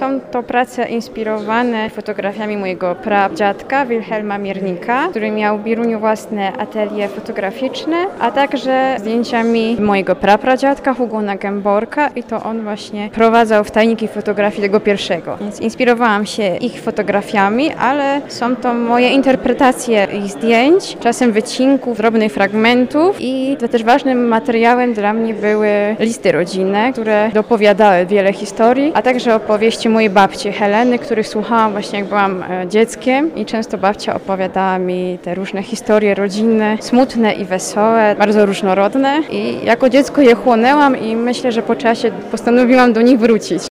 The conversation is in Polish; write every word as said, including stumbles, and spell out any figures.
Są to prace inspirowane fotografiami mojego pradziadka Wilhelma Miernika, który miał w Bieruniu własne atelier fotograficzne, a także zdjęciami mojego prapradziadka Hugona Gęborka i to on właśnie prowadzał w tajniki fotografii tego pierwszego. Więc inspirowałam się ich fotografiami, ale są to moje interpretacje ich zdjęć, czasem wycinków, drobnych fragmentów i to też ważnym materiałem dla mnie były listy rodzinne, które dopowiadały wiele historii, a także opowieści mojej babci Heleny, których słuchałam właśnie jak byłam dzieckiem i często babcia opowiadała mi te różne historie rodzinne, smutne i wesołe, bardzo różnorodne i jako dziecko je chłonęłam i myślę, że po czasie postanowiłam do nich wrócić.